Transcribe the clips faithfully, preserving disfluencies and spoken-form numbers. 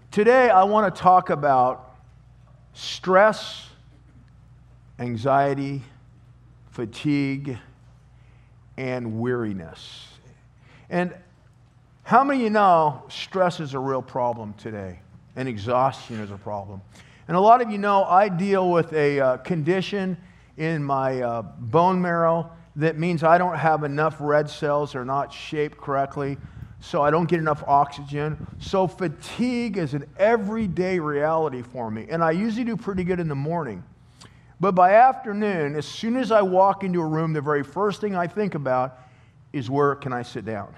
Today, I want to talk about stress, anxiety, fatigue, and weariness. And how many of you know stress is a real problem today, and exhaustion is a problem? And a lot of you know I deal with a uh, condition in my uh, bone marrow that means I don't have enough red cells, they're not shaped correctly, so I don't get enough oxygen. So fatigue is an everyday reality for me. And I usually do pretty good in the morning. But by afternoon, as soon as I walk into a room, the very first thing I think about is where can I sit down?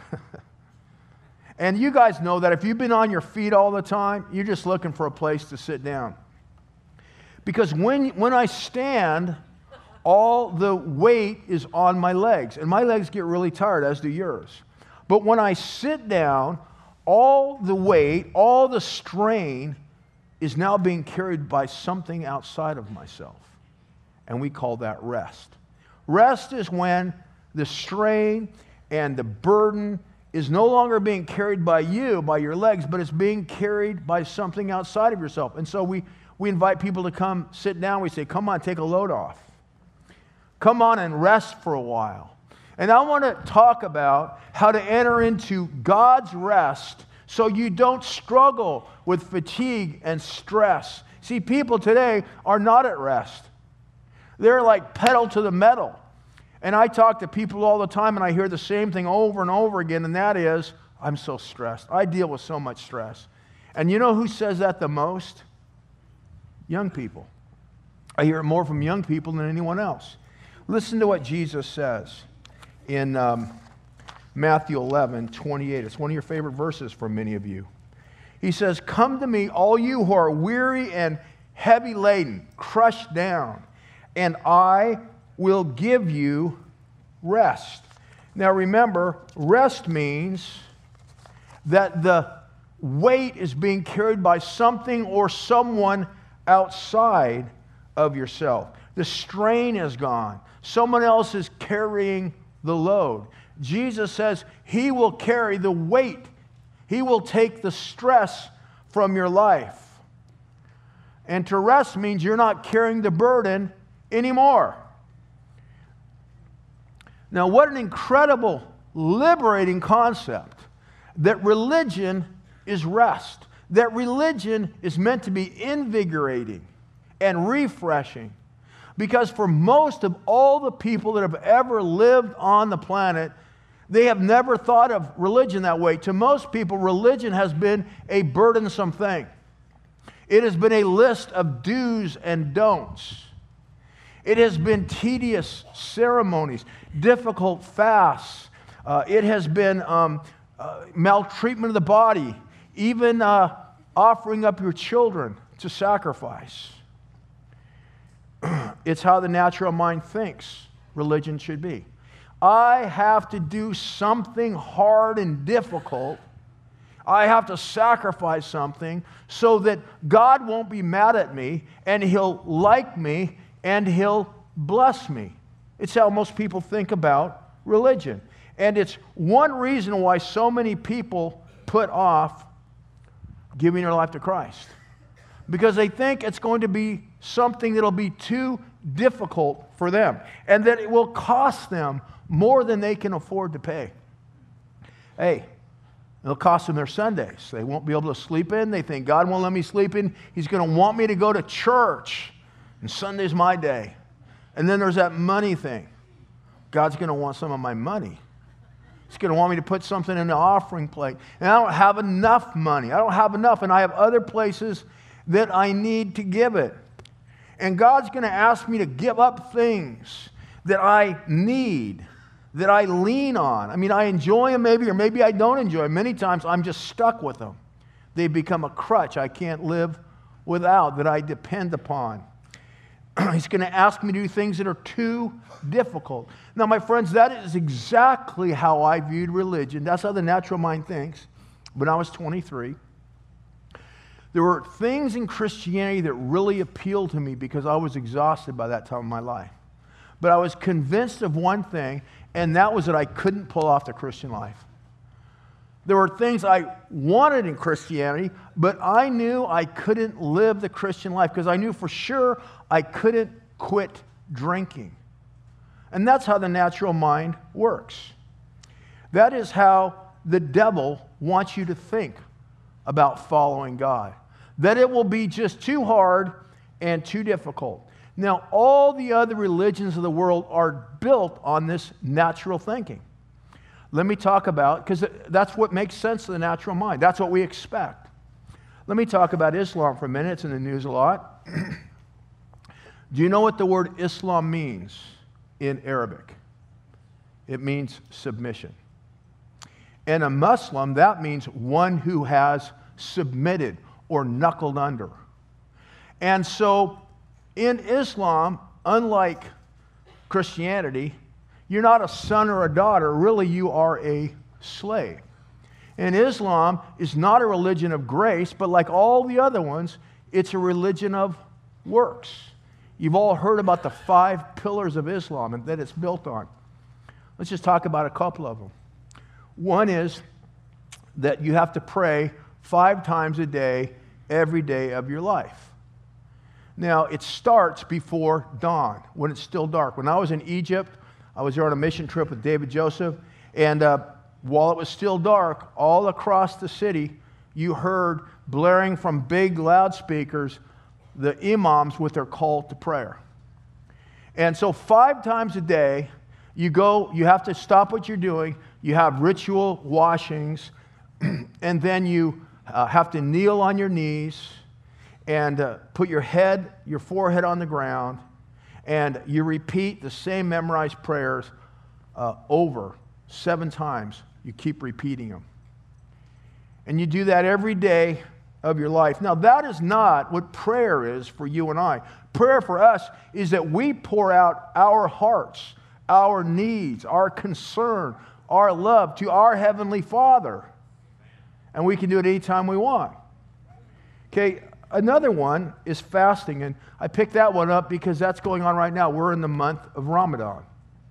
And you guys know that if you've been on your feet all the time, you're just looking for a place to sit down. Because when, when I stand, all the weight is on my legs. And my legs get really tired, as do yours. But when I sit down, all the weight, all the strain is now being carried by something outside of myself. And we call that rest. Rest is when the strain and the burden is no longer being carried by you, by your legs, but it's being carried by something outside of yourself. And so we, we invite people to come sit down. We say, come on, take a load off. Come on and rest for a while. And I want to talk about how to enter into God's rest so you don't struggle with fatigue and stress. See, people today are not at rest. They're like pedal to the metal. And I talk to people all the time and I hear the same thing over and over again, and that is, I'm so stressed. I deal with so much stress. And you know who says that the most? Young people. I hear it more from young people than anyone else. Listen to what Jesus says in um, Matthew eleven twenty-eight. It's one of your favorite verses for many of you. He says, come to me, all you who are weary and heavy laden, crushed down, and I will give you rest. Now remember, rest means that the weight is being carried by something or someone outside of yourself. The strain is gone. Someone else is carrying the load. Jesus says he will carry the weight. He will take the stress from your life. And to rest means you're not carrying the burden anymore. Now, what an incredible, liberating concept that religion is rest. That religion is meant to be invigorating and refreshing. Because for most of all the people that have ever lived on the planet, they have never thought of religion that way. To most people, religion has been a burdensome thing. It has been a list of do's and don'ts. It has been tedious ceremonies, difficult fasts. Uh, it has been um, uh, maltreatment of the body, even uh, offering up your children to sacrifice. It's how the natural mind thinks religion should be. I have to do something hard and difficult. I have to sacrifice something so that God won't be mad at me and He'll like me and He'll bless me. It's how most people think about religion. And it's one reason why so many people put off giving their life to Christ. Because they think it's going to be something that'll be too difficult for them. And that it will cost them more than they can afford to pay. Hey, it'll cost them their Sundays. They won't be able to sleep in. They think God won't let me sleep in. He's going to want me to go to church. And Sunday's my day. And then there's that money thing. God's going to want some of my money. He's going to want me to put something in the offering plate. And I don't have enough money. I don't have enough. And I have other places that I need to give it. And God's going to ask me to give up things that I need, that I lean on. I mean, I enjoy them maybe, or maybe I don't enjoy them. Many times I'm just stuck with them. They become a crutch I can't live without, that I depend upon. He's going to ask me to do things that are too difficult. Now, my friends, that is exactly how I viewed religion. That's how the natural mind thinks. When I was twenty-three, there were things in Christianity that really appealed to me because I was exhausted by that time of my life. But I was convinced of one thing, and that was that I couldn't pull off the Christian life. There were things I wanted in Christianity, but I knew I couldn't live the Christian life because I knew for sure I couldn't quit drinking. And that's how the natural mind works. That is how the devil wants you to think about following God. That it will be just too hard and too difficult. Now, all the other religions of the world are built on this natural thinking. Let me talk about, because that's what makes sense to the natural mind. That's what we expect. Let me talk about Islam for a minute. It's in the news a lot. Do you know what the word Islam means in Arabic? It means submission. And a Muslim, that means one who has submitted or knuckled under. And so in Islam, unlike Christianity, you're not a son or a daughter. Really, you are a slave. And Islam is not a religion of grace, but like all the other ones, it's a religion of works. You've all heard about the five pillars of Islam and that it's built on. Let's just talk about a couple of them. One is that you have to pray five times a day, every day of your life. Now, it starts before dawn, when it's still dark. When I was in Egypt, I was there on a mission trip with David Joseph, and uh, while it was still dark, all across the city, you heard blaring from big loudspeakers the imams with their call to prayer. And so five times a day, you go, you have to stop what you're doing, you have ritual washings, and then you uh, have to kneel on your knees and uh, put your head, your forehead on the ground, and you repeat the same memorized prayers uh, over seven times. You keep repeating them. And you do that every day of your life. Now, that is not what prayer is for you and I. Prayer for us is that we pour out our hearts, our needs, our concern, our love to our Heavenly Father. And we can do it anytime we want. Okay, another one is fasting, and I picked that one up because that's going on right now. We're in the month of Ramadan.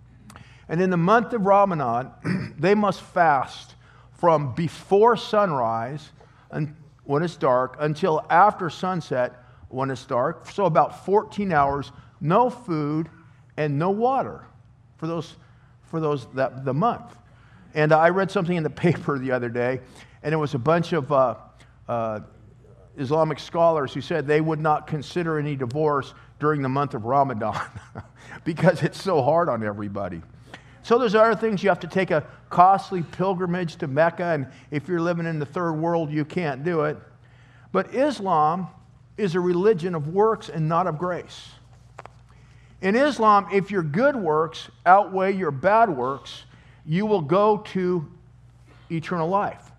And in the month of Ramadan, they must fast from before sunrise and when it's dark until after sunset when it's dark. So about fourteen hours, no food and no water for those for those that the month. And I read something in the paper the other day, and it was a bunch of uh, uh, Islamic scholars who said they would not consider any divorce during the month of Ramadan because it's so hard on everybody. So there's other things. You have to take a costly pilgrimage to Mecca, and if you're living in the third world, you can't do it. But Islam is a religion of works and not of grace. In Islam, if your good works outweigh your bad works, you will go to eternal life.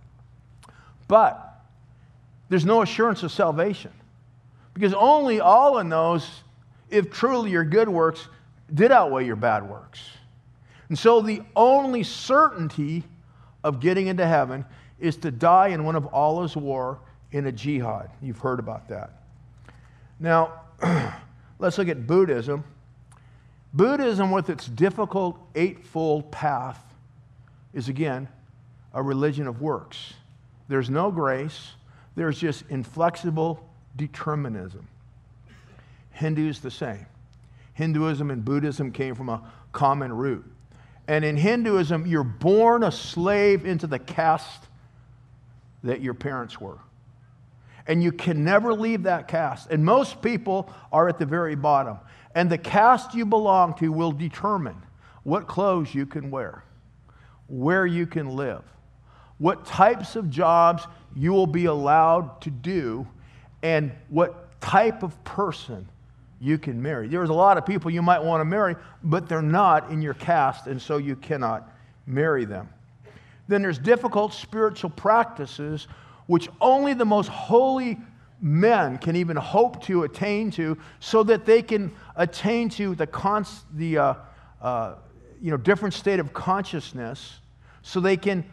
But there's no assurance of salvation, because only Allah knows if truly your good works did outweigh your bad works. And so the only certainty of getting into heaven is to die in one of Allah's war in a jihad. You've heard about that. Now, let's look at Buddhism. Buddhism, with its difficult eightfold path, is again a religion of works. There's no grace. There's just inflexible determinism. Hindu's the same. Hinduism and Buddhism came from a common root. And in Hinduism, you're born a slave into the caste that your parents were. And you can never leave that caste. And most people are at the very bottom. And the caste you belong to will determine what clothes you can wear, where you can live, what types of jobs you will be allowed to do, and what type of person you can marry. There's a lot of people you might want to marry, but they're not in your caste, and so you cannot marry them. Then there's difficult spiritual practices which only the most holy men can even hope to attain to, so that they can attain to the, cons- the uh, uh, you know, different state of consciousness, so they can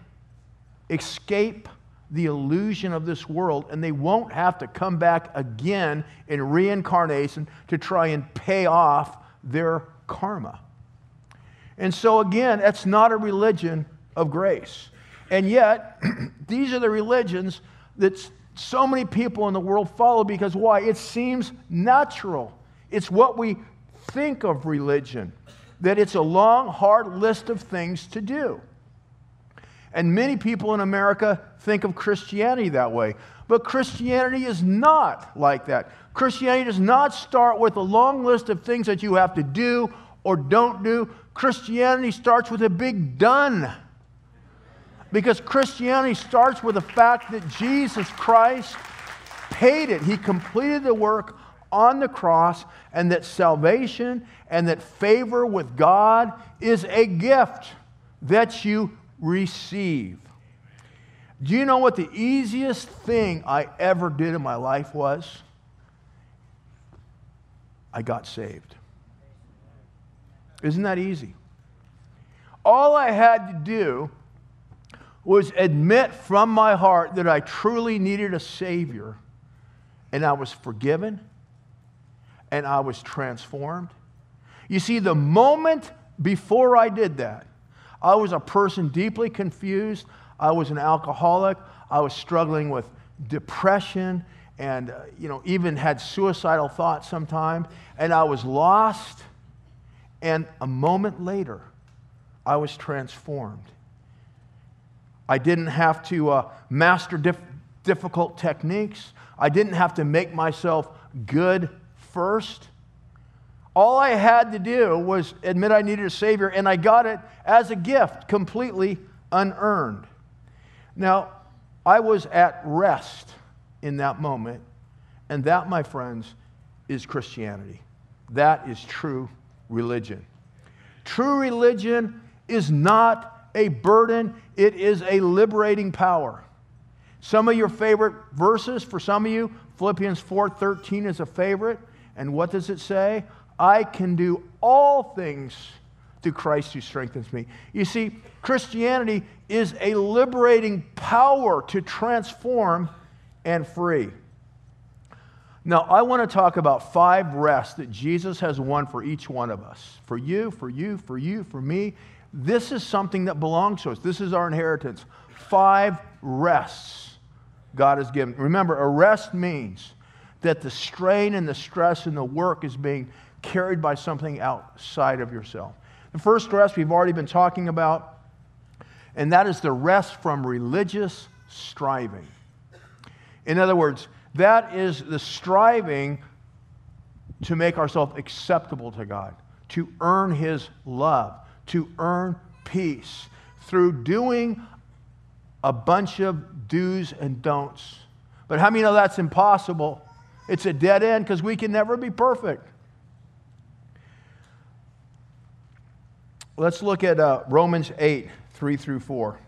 escape the illusion of this world, and they won't have to come back again in reincarnation to try and pay off their karma. And so again, that's not a religion of grace. And yet, these are the religions that so many people in the world follow because why? It seems natural. It's what we think of religion, that it's a long, hard list of things to do. And many people in America think of Christianity that way. But Christianity is not like that. Christianity does not start with a long list of things that you have to do or don't do. Christianity starts with a big done. Because Christianity starts with the fact that Jesus Christ paid it. He completed the work on the cross, and that salvation and that favor with God is a gift that you receive. Do you know what the easiest thing I ever did in my life was? I got saved. Isn't that easy? All I had to do was admit from my heart that I truly needed a Savior, and I was forgiven, and I was transformed. You see, the moment before I did that, I was a person deeply confused. I was an alcoholic. I was struggling with depression and, uh, you know, even had suicidal thoughts sometimes. And I was lost. And a moment later, I was transformed. I didn't have to uh, master dif- difficult techniques. I didn't have to make myself good first. All I had to do was admit I needed a Savior, and I got it as a gift, completely unearned. Now, I was at rest in that moment, and that, my friends, is Christianity. That is true religion. True religion is not a burden, it is a liberating power. Some of your favorite verses, for some of you, Philippians four thirteen is a favorite. And what does it say? I can do all things through Christ who strengthens me. You see, Christianity is a liberating power to transform and free. Now, I want to talk about five rests that Jesus has won for each one of us. For you, for you, for you, for me. This is something that belongs to us. This is our inheritance. Five rests God has given. Remember, a rest means that the strain and the stress and the work is being carried by something outside of yourself. The first rest we've already been talking about, and that is the rest from religious striving. In other words, that is the striving to make ourselves acceptable to God, to earn His love, to earn peace through doing a bunch of do's and don'ts. But how many know that's impossible? It's a dead end because we can never be perfect. Let's look at uh, Romans eight, three through four.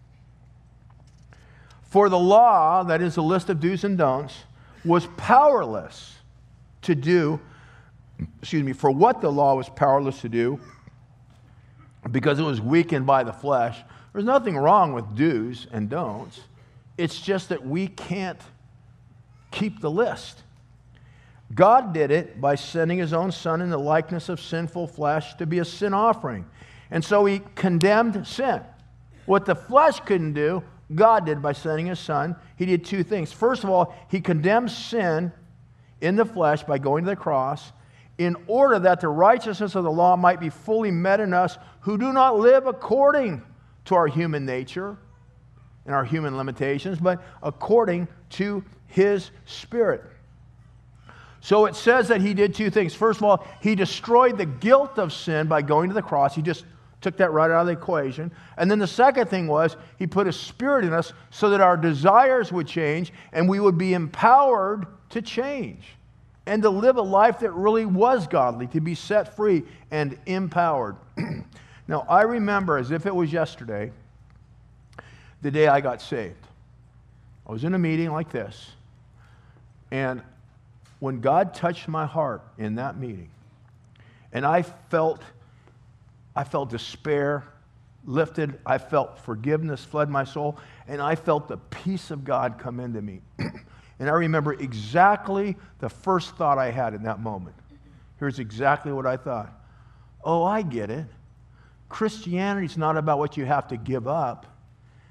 For the law, that is a list of do's and don'ts, was powerless to do, excuse me, for what the law was powerless to do, because it was weakened by the flesh. There's nothing wrong with do's and don'ts. It's just that we can't keep the list. God did it by sending His own Son in the likeness of sinful flesh to be a sin offering. And so He condemned sin. What the flesh couldn't do, God did by sending His Son. He did two things. First of all, He condemned sin in the flesh by going to the cross in order that the righteousness of the law might be fully met in us who do not live according to our human nature and our human limitations, but according to His Spirit. So it says that He did two things. First of all, He destroyed the guilt of sin by going to the cross. He just took that right out of the equation. And then the second thing was He put His Spirit in us so that our desires would change and we would be empowered to change and to live a life that really was godly, to be set free and empowered. Now, I remember as if it was yesterday, the day I got saved. I was in a meeting like this, and when God touched my heart in that meeting, and I felt, I felt despair lifted, I felt forgiveness flood my soul, and I felt the peace of God come into me. And I remember exactly the first thought I had in that moment. Here's exactly what I thought. Oh, I get it. Christianity is not about what you have to give up.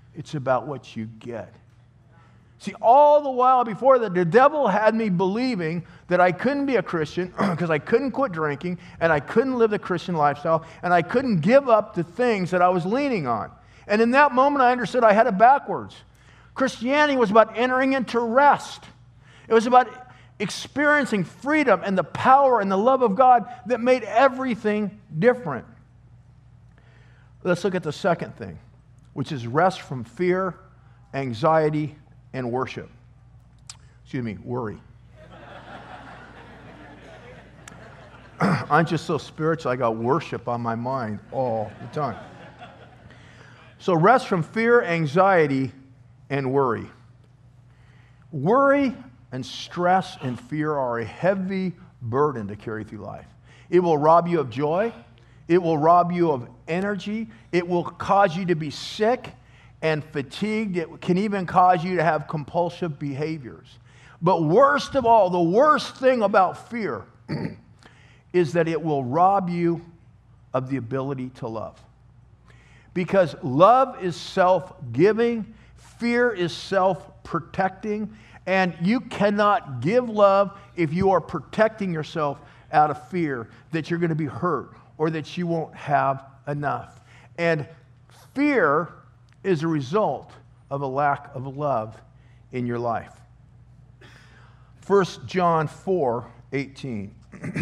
It's about what you get. See, all the while before that, the devil had me believing that I couldn't be a Christian because I couldn't quit drinking and I couldn't live the Christian lifestyle and I couldn't give up the things that I was leaning on. And in that moment, I understood I had it backwards. Christianity was about entering into rest. It was about experiencing freedom and the power and the love of God that made everything different. Let's look at the second thing, which is rest from fear, anxiety, and worship. Excuse me, worry. I'm just so spiritual, I got worship on my mind all the time. So rest from fear, anxiety, and worry. Worry and stress and fear are a heavy burden to carry through life. It will rob you of joy. It will rob you of energy. It will cause you to be sick and fatigued. It can even cause you to have compulsive behaviors. But worst of all, the worst thing about fear is that it will rob you of the ability to love. Because love is self-giving, fear is self-protecting, and you cannot give love if you are protecting yourself out of fear that you're going to be hurt or that you won't have enough. And fear is a result of a lack of love in your life. First John four eighteen.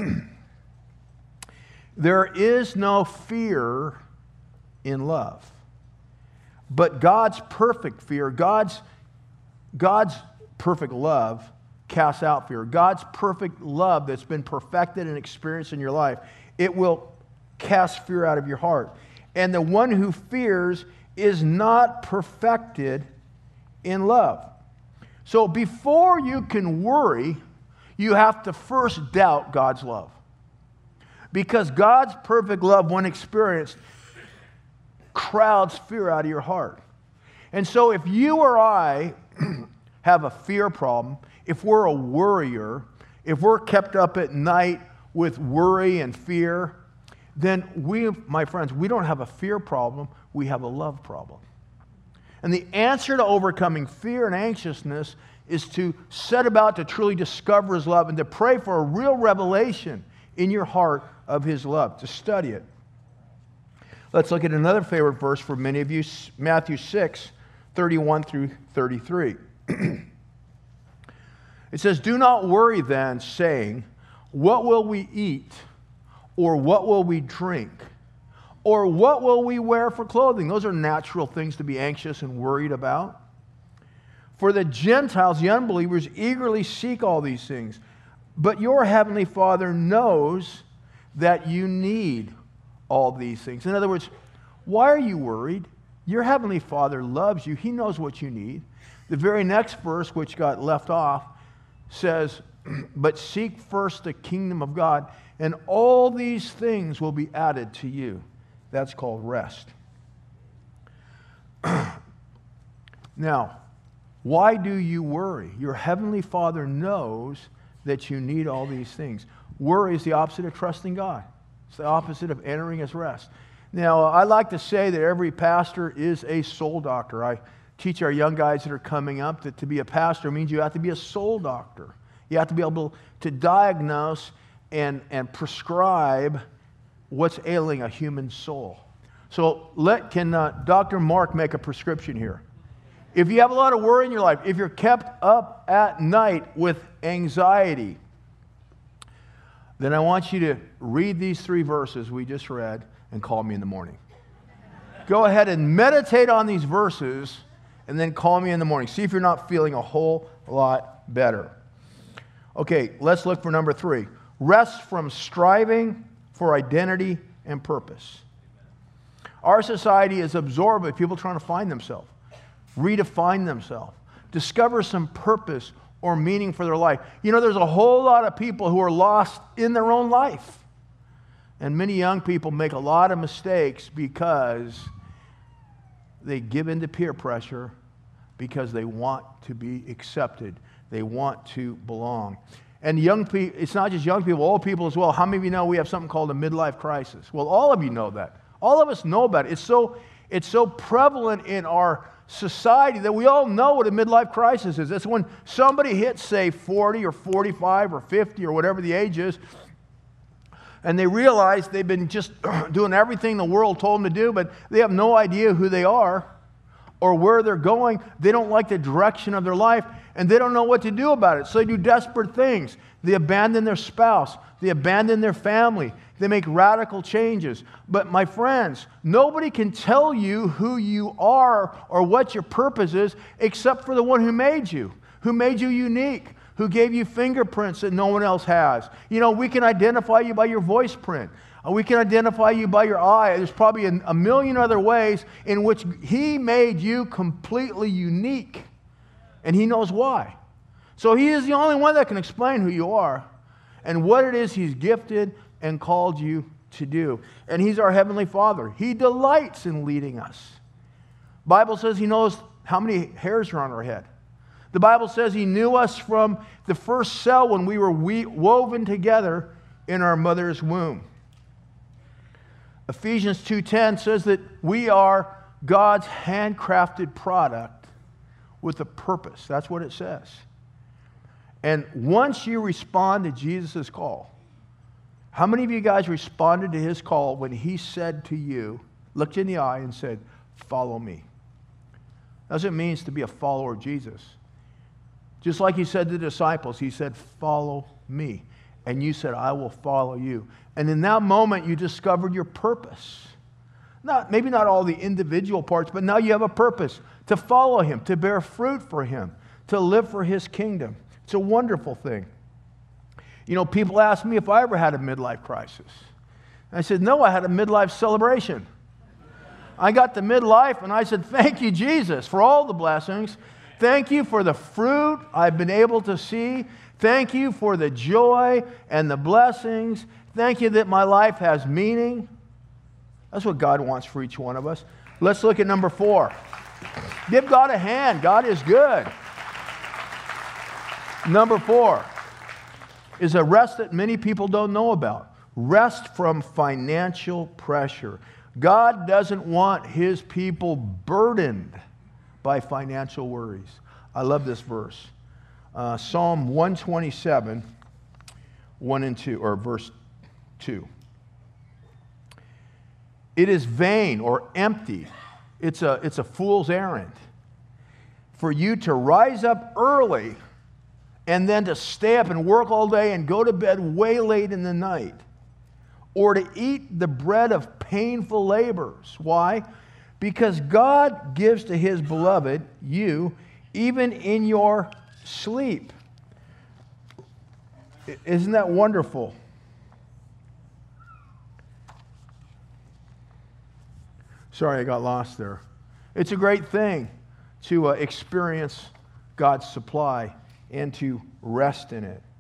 There is no fear in love, but God's perfect fear, God's, God's perfect love casts out fear. God's perfect love that's been perfected and experienced in your life, it will cast fear out of your heart. And the one who fears is not perfected in love. So before you can worry, you have to first doubt God's love. Because God's perfect love, when experienced, crowds fear out of your heart. And so if you or I have a fear problem, if we're a worrier, if we're kept up at night with worry and fear, then we, my friends, we don't have a fear problem, we have a love problem. And the answer to overcoming fear and anxiousness is to set about to truly discover His love and to pray for a real revelation in your heart of His love, to study it. Let's look at another favorite verse for many of you, Matthew six, thirty-one through thirty-three. It says, "Do not worry then, saying, what will we eat? Or what will we drink? Or what will we wear for clothing?" Those are natural things to be anxious and worried about. For the Gentiles, the unbelievers, eagerly seek all these things. But your heavenly Father knows that you need all these things. In other words, why are you worried? Your heavenly Father loves you. He knows what you need. The very next verse, which got left off, says, "But seek first the kingdom of God, and all these things will be added to you." That's called rest. Now, why do you worry? Your heavenly Father knows that you need all these things. Worry is the opposite of trusting God. It's the opposite of entering His rest. Now, I like to say that every pastor is a soul doctor. I teach our young guys that are coming up that to be a pastor means you have to be a soul doctor. You have to be able to diagnose and, and prescribe what's ailing a human soul. So let can uh, Doctor Mark make a prescription here? If you have a lot of worry in your life, if you're kept up at night with anxiety, then I want you to read these three verses we just read and call me in the morning. Go ahead and meditate on these verses and then call me in the morning. See if you're not feeling a whole lot better. Okay, let's look for number three. Rest from striving for identity and purpose. Our society is absorbed by people trying to find themselves, redefine themselves, discover some purpose or meaning for their life. You know, there's a whole lot of people who are lost in their own life. And many young people make a lot of mistakes because they give in to peer pressure because they want to be accepted. They want to belong. And young people, it's not just young people, old people as well. How many of you know we have something called a midlife crisis? Well, all of you know that. All of us know about it. It's so, It's so prevalent in our society that we all know what a midlife crisis is. It's when somebody hits, say, forty or forty-five or fifty or whatever the age is, and they realize they've been just doing everything the world told them to do, but they have no idea who they are or where they're going. They don't like the direction of their life, and they don't know what to do about it. So they do desperate things. They abandon their spouse. They abandon their family. They make radical changes. But my friends, nobody can tell you who you are or what your purpose is except for the one who made you, who made you unique, who gave you fingerprints that no one else has. You know, we can identify you by your voice print. We can identify you by your eye. There's probably a, a million other ways in which He made you completely unique. And He knows why. So He is the only one that can explain who you are and what it is He's gifted and called you to do. And He's our Heavenly Father. He delights in leading us. The Bible says He knows how many hairs are on our head. The Bible says He knew us from the first cell when we were we- woven together in our mother's womb. Ephesians two ten says that we are God's handcrafted product with a purpose. That's what it says. And once you respond to Jesus' call, how many of you guys responded to His call when He said to you, looked you in the eye and said, follow me? That's what it means to be a follower of Jesus. Just like He said to the disciples, He said, follow me. And you said, I will follow you. And in that moment, you discovered your purpose. Not, maybe not all the individual parts, but now you have a purpose to follow Him, to bear fruit for Him, to live for His kingdom. It's a wonderful thing. You know, people ask me if I ever had a midlife crisis. I said, no, I had a midlife celebration. I got to midlife and I said, thank you, Jesus, for all the blessings. Thank you for the fruit I've been able to see. Thank you for the joy and the blessings. Thank you that my life has meaning. That's what God wants for each one of us. Let's look at number four. Give God a hand. God is good. Number four is a rest that many people don't know about. Rest from financial pressure. God doesn't want His people burdened by financial worries. I love this verse. Uh, Psalm one twenty-seven, one and two, or verse two. It is vain or empty. It's a, it's a fool's errand for you to rise up early and then to stay up and work all day and go to bed way late in the night, or to eat the bread of painful labors. Why? Because God gives to His beloved, you, even in your sleep. Isn't that wonderful? Sorry, I got lost there. It's a great thing to uh, experience God's supply and to rest in it.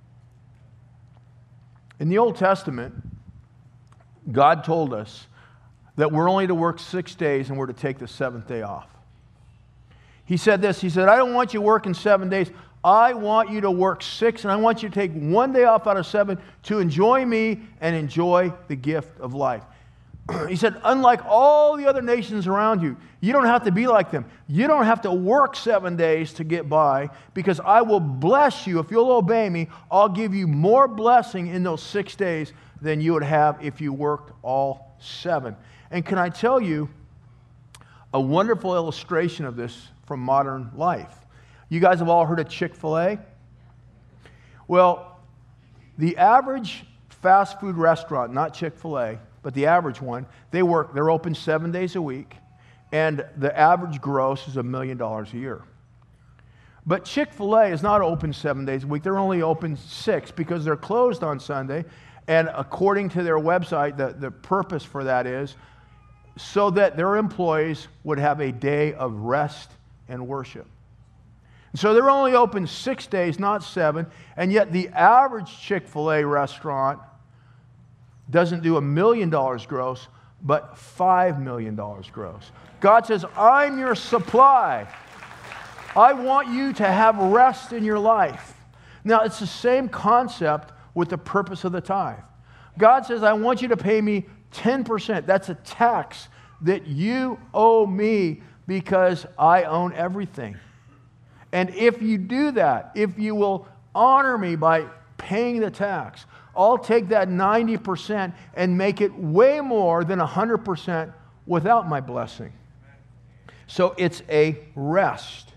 In the Old Testament, God told us that we're only to work six days and we're to take the seventh day off. He said this, He said, I don't want you working seven days. I want you to work six, and I want you to take one day off out of seven to enjoy me and enjoy the gift of life. He said, unlike all the other nations around you, you don't have to be like them. You don't have to work seven days to get by, because I will bless you. If you'll obey me, I'll give you more blessing in those six days than you would have if you worked all seven. And can I tell you a wonderful illustration of this from modern life? You guys have all heard of Chick-fil-A? Well, the average fast food restaurant, not Chick-fil-A, but the average one, they work, they're open seven days a week, and the average gross is a million dollars a year. But Chick-fil-A is not open seven days a week. They're only open six because they're closed on Sunday. And according to their website, the, the purpose for that is so that their employees would have a day of rest and worship. So they're only open six days, not seven, and yet the average Chick-fil-A restaurant doesn't do a million dollars gross, but five million dollars gross. God says, I'm your supply. I want you to have rest in your life. Now, it's the same concept with the purpose of the tithe. God says, I want you to pay me ten percent. That's a tax that you owe me because I own everything. And if you do that, if you will honor me by paying the tax, I'll take that ninety percent and make it way more than one hundred percent without my blessing. So it's a rest.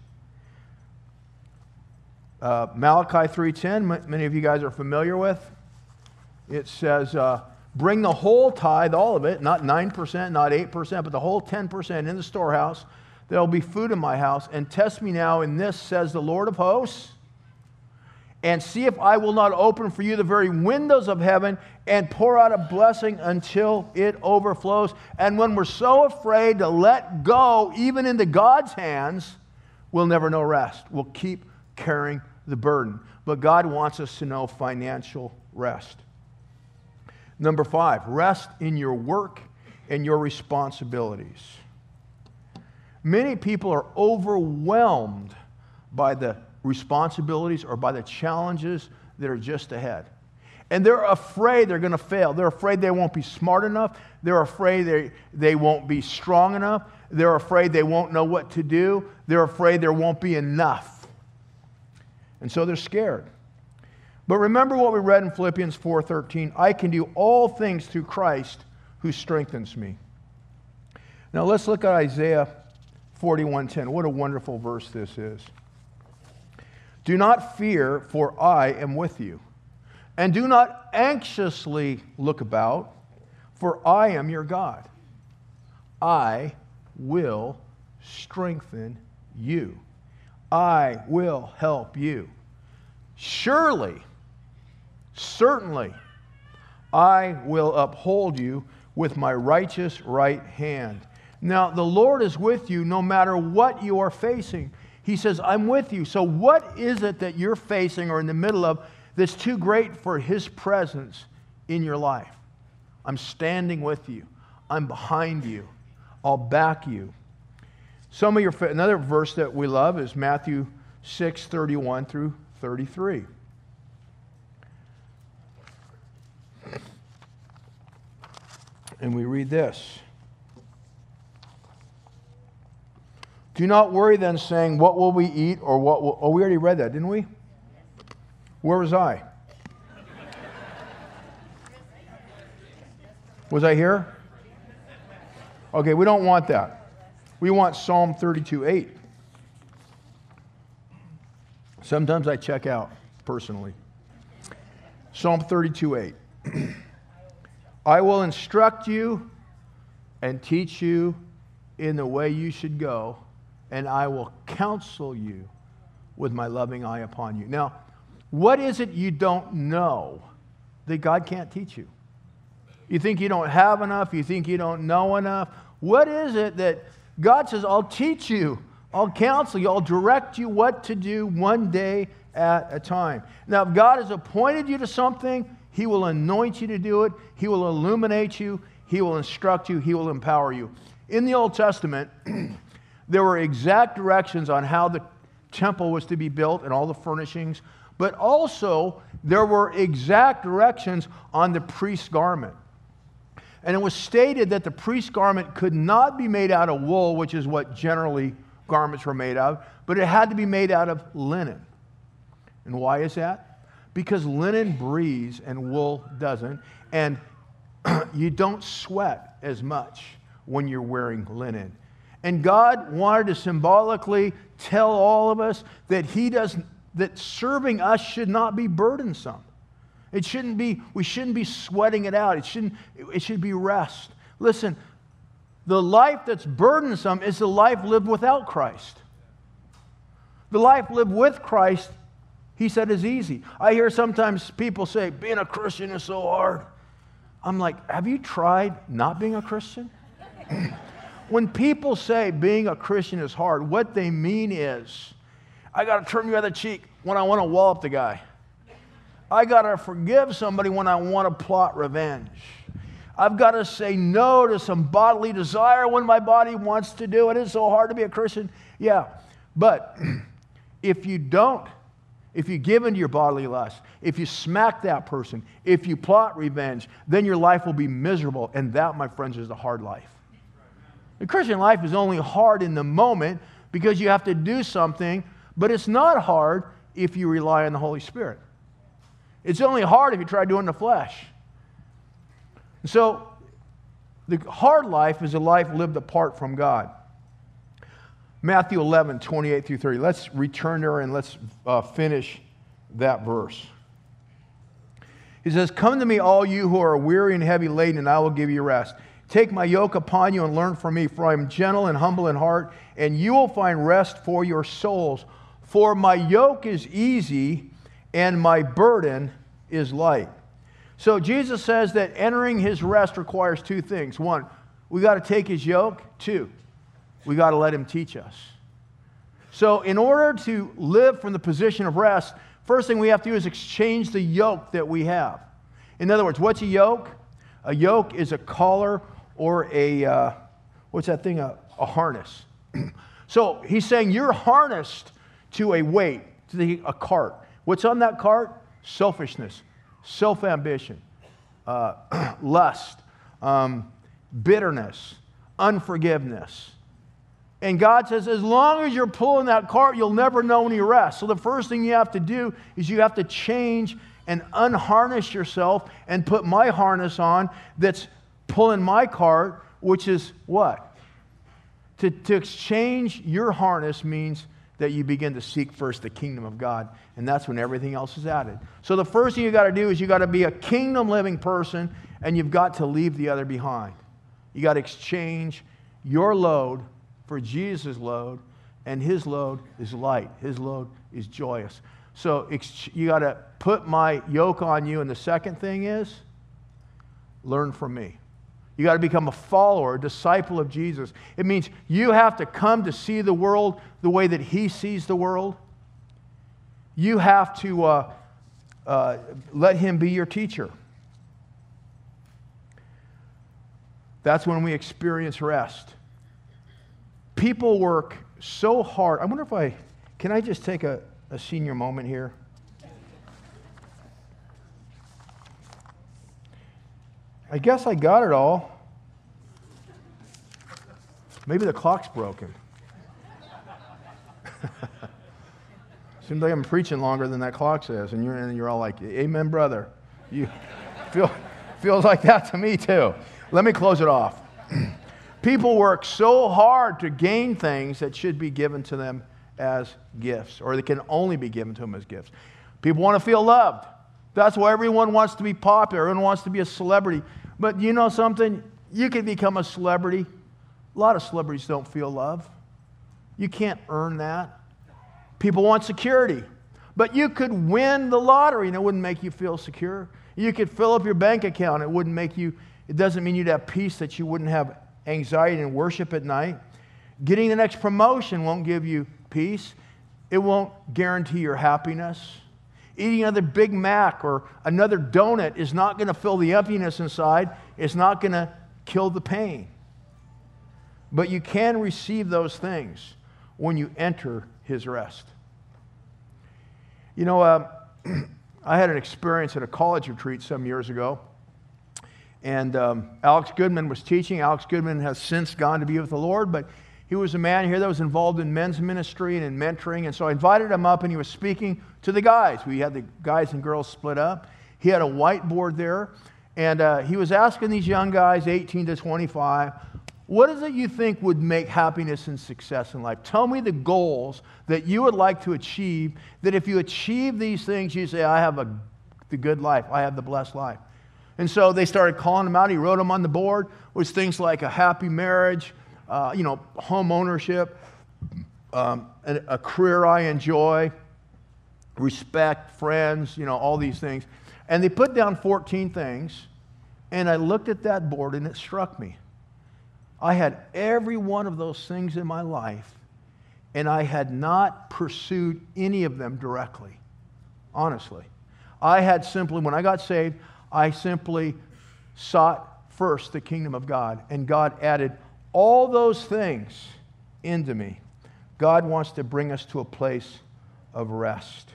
Uh, Malachi three ten, many of you guys are familiar with. It says, uh, bring the whole tithe, all of it, not nine percent, not eight percent, but the whole ten percent in the storehouse. There will be food in my house. And test me now in this, says the Lord of hosts, and see if I will not open for you the very windows of heaven and pour out a blessing until it overflows. And when we're so afraid to let go, even into God's hands, we'll never know rest. We'll keep carrying the burden. But God wants us to know financial rest. Number five, rest in your work and your responsibilities. Many people are overwhelmed by the responsibilities or by the challenges that are just ahead. And they're afraid they're going to fail. They're afraid they won't be smart enough. They're afraid they, they won't be strong enough. They're afraid they won't know what to do. They're afraid there won't be enough. And so they're scared. But remember what we read in Philippians four thirteen. I can do all things through Christ who strengthens me. Now let's look at Isaiah forty-one ten. What a wonderful verse this is. Do not fear, for I am with you. And do not anxiously look about, for I am your God. I will strengthen you. I will help you. Surely, certainly, I will uphold you with my righteous right hand. Now, the Lord is with you no matter what you are facing. He says, I'm with you. So what is it that you're facing or in the middle of that's too great for His presence in your life? I'm standing with you. I'm behind you. I'll back you. Some of your, another verse that we love is Matthew six thirty-one through thirty-three. And we read this. Do not worry then, saying, what will we eat, or what will... Oh, we already read that, didn't we? Where was I? Was I here? Okay, we don't want that. We want Psalm thirty-two eight. Sometimes I check out, personally. Psalm thirty-two eight. I will instruct you and teach you in the way you should go, and I will counsel you with my loving eye upon you. Now, what is it you don't know that God can't teach you? You think you don't have enough? You think you don't know enough? What is it that God says, I'll teach you, I'll counsel you, I'll direct you what to do one day at a time. Now, if God has appointed you to something, He will anoint you to do it. He will illuminate you. He will instruct you. He will empower you. In the Old Testament, there were exact directions on how the temple was to be built and all the furnishings, but also there were exact directions on the priest's garment. And it was stated that the priest's garment could not be made out of wool, which is what generally garments were made of, but it had to be made out of linen. And why is that? Because linen breathes and wool doesn't, and you don't sweat as much when you're wearing linen. And God wanted to symbolically tell all of us that He doesn't, that serving us should not be burdensome. It shouldn't be, we shouldn't be sweating it out. It shouldn't, it should be rest. Listen, the life that's burdensome is the life lived without Christ. The life lived with Christ, He said, is easy. I hear sometimes people say, being a Christian is so hard. I'm like, have you tried not being a Christian? When people say being a Christian is hard, what they mean is, I got to turn the other cheek when I want to wallop the guy. I got to forgive somebody when I want to plot revenge. I've got to say no to some bodily desire when my body wants to do it. It's so hard to be a Christian. Yeah, but if you don't, if you give into your bodily lust, if you smack that person, if you plot revenge, then your life will be miserable. And that, my friends, is a hard life. The Christian life is only hard in the moment because you have to do something, but it's not hard if you rely on the Holy Spirit. It's only hard if you try doing the flesh. So, the hard life is a life lived apart from God. Matthew eleven, twenty-eight through thirty. Let's return there and let's uh, finish that verse. He says, "Come to me, all you who are weary and heavy laden, and I will give you rest. Take my yoke upon you and learn from me, for I am gentle and humble in heart, and you will find rest for your souls. For my yoke is easy and my burden is light." So Jesus says that entering his rest requires two things. One, we got to take his yoke. Two, we got to let him teach us. So in order to live from the position of rest, first thing we have to do is exchange the yoke that we have. In other words, what's a yoke? A yoke is a collar or a, uh, what's that thing? A, a harness. So he's saying you're harnessed to a weight, to the, a cart. What's on that cart? Selfishness, self-ambition, uh, lust, um, bitterness, unforgiveness. And God says, as long as you're pulling that cart, you'll never know any rest. So the first thing you have to do is you have to change and unharness yourself and put my harness on that's pulling my cart, which is what? To, to exchange your harness means that you begin to seek first the kingdom of God, and that's when everything else is added. So the first thing you got to do is you got to be a kingdom living person, and you've got to leave the other behind. You got to exchange your load for Jesus' load, and his load is light. His load is joyous. So you got to put my yoke on you, and the second thing is learn from me. You got to become a follower, a disciple of Jesus. It means you have to come to see the world the way that he sees the world. You have to uh, uh, let him be your teacher. That's when we experience rest. People work so hard. I wonder if I, can I just take a, a senior moment here? I guess I got it all. Maybe the clock's broken. Seems like I'm preaching longer than that clock says, and you're, and you're all like, amen, brother. You feel feels like that to me too. Let me close it off. People work so hard to gain things that should be given to them as gifts, or they can only be given to them as gifts. People want to feel loved. That's why everyone wants to be popular. Everyone wants to be a celebrity. But you know something? You can become a celebrity. A lot of celebrities don't feel love. You can't earn that. People want security. But you could win the lottery and it wouldn't make you feel secure. You could fill up your bank account. It wouldn't make you, it doesn't mean you'd have peace, that you wouldn't have anxiety and worship at night. Getting the next promotion won't give you peace. It won't guarantee your happiness. Eating another Big Mac or another donut is not going to fill the emptiness inside. It's not going to kill the pain. But you can receive those things when you enter his rest. You know, uh, I had an experience at a college retreat some years ago. And um, Alex Goodman was teaching. Alex Goodman has since gone to be with the Lord, but he was a man here that was involved in men's ministry and in mentoring. And so I invited him up, and he was speaking to the guys. We had the guys and girls split up. He had a whiteboard there, and uh, he was asking these young guys, eighteen to twenty-five, what is it you think would make happiness and success in life? Tell me the goals that you would like to achieve, that if you achieve these things, you say, I have a, the good life. I have the blessed life. And so they started calling them out. He wrote them on the board. It was things like a happy marriage, uh, you know, home ownership, um, a, a career I enjoy, respect, friends, you know, all these things. And they put down fourteen things, and I looked at that board, and it struck me. I had every one of those things in my life, and I had not pursued any of them directly, honestly. I had simply, when I got saved, I simply sought first the kingdom of God, and God added all those things into me. God wants to bring us to a place of rest.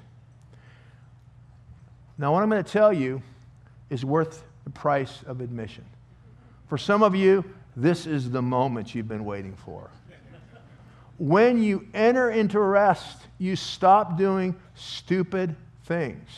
Now, what I'm going to tell you is worth the price of admission. For some of you, this is the moment you've been waiting for. When you enter into rest, you stop doing stupid things.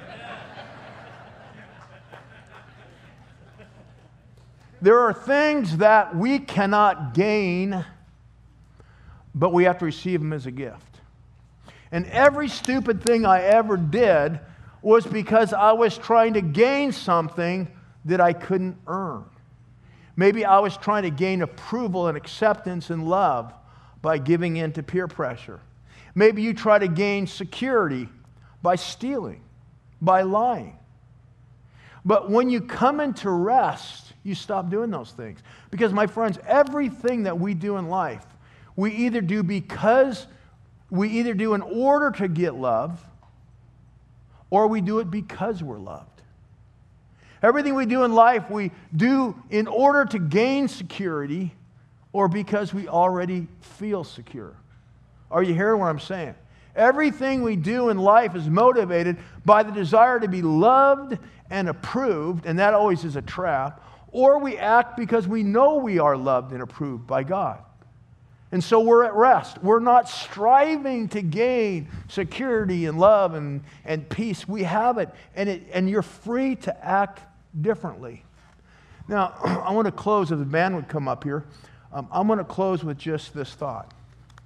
There are things that we cannot gain, but we have to receive them as a gift. And every stupid thing I ever did was because I was trying to gain something that I couldn't earn. Maybe I was trying to gain approval and acceptance and love by giving in to peer pressure. Maybe you try to gain security by stealing, by lying. But when you come into rest, you stop doing those things. Because, my friends, everything that we do in life, we either do because, we either do in order to get love, or we do it because we're loved. Everything we do in life, we do in order to gain security, or because we already feel secure. Are you hearing what I'm saying? Everything we do in life is motivated by the desire to be loved and approved, and that always is a trap, or we act because we know we are loved and approved by God. And so we're at rest. We're not striving to gain security and love and, and peace. We have it, and, it, and you're free to act differently. Now, I want to close, if the band would come up here, um, I'm going to close with just this thought.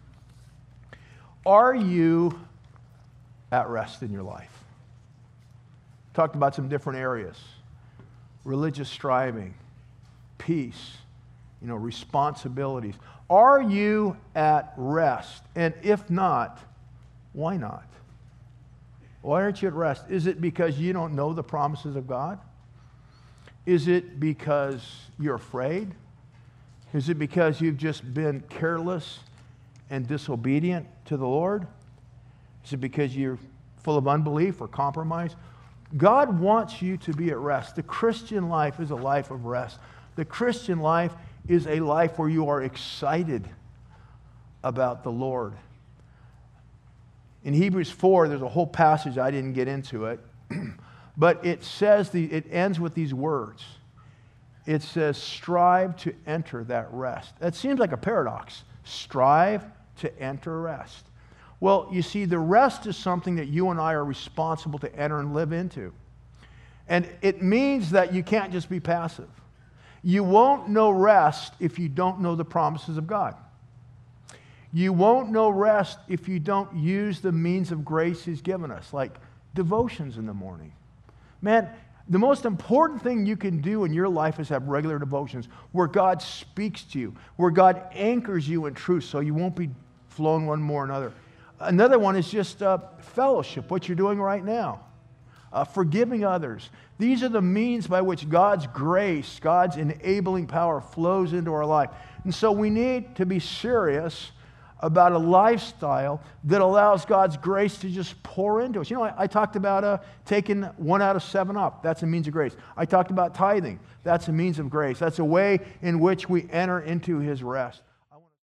Are you at rest in your life? Talked about some different areas. Religious striving, peace, you know, responsibilities. Are you at rest? And if not, why not? Why aren't you at rest? Is it because you don't know the promises of God? Is it because you're afraid? Is it because you've just been careless and disobedient to the Lord? Is it because you're full of unbelief or compromise? God wants you to be at rest. The Christian life is a life of rest. The Christian life is a life where you are excited about the Lord. In Hebrews four, there's a whole passage, I didn't get into it, but it says, the, it ends with these words. It says, strive to enter that rest. That seems like a paradox. Strive to enter rest. Well, you see, the rest is something that you and I are responsible to enter and live into. And it means that you can't just be passive. You won't know rest if you don't know the promises of God. You won't know rest if you don't use the means of grace He's given us, like devotions in the morning. Man, the most important thing you can do in your life is have regular devotions where God speaks to you, where God anchors you in truth so you won't be flown one more another. Another one is just uh, fellowship, what you're doing right now. Uh, forgiving others. These are the means by which God's grace, God's enabling power flows into our life. And so we need to be serious about a lifestyle that allows God's grace to just pour into us. You know, I, I talked about uh, taking one out of seven up. That's a means of grace. I talked about tithing. That's a means of grace. That's a way in which we enter into His rest.